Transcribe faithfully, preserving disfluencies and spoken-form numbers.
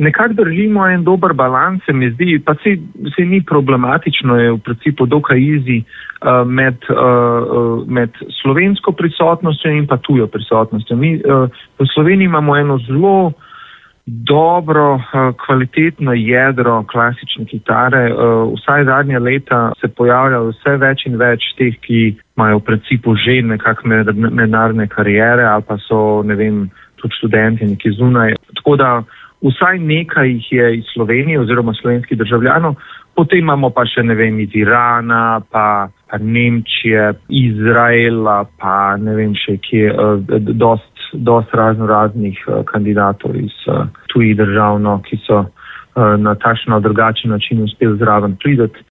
nekako držimo en dober balans, se mi zdi, pa se, se ni problematično, je v principu dokaj easy uh, med, uh, med slovensko prisotnostjo in pa tujo prisotnostjo. Mi uh, v Sloveniji imamo eno zelo dobro, kvalitetno jedro klasične kitare. Vsaj zadnja leta se pojavlja vse več in več teh, ki imajo v principu že nekak mednarodne karijere ali pa so, ne vem, tudi študenti neki zunaj. Tako da vsaj nekaj jih je iz Slovenije oziroma slovenskih državljanov, potem imamo pa še, ne vem, iz Irana, pa, pa Nemčije, Izraela, pa ne vem še kje, dost dosti razno raznih uh, kandidatov iz uh, tujih držav, no, ki so uh, na takšen drugačen način uspeli zraven prideti.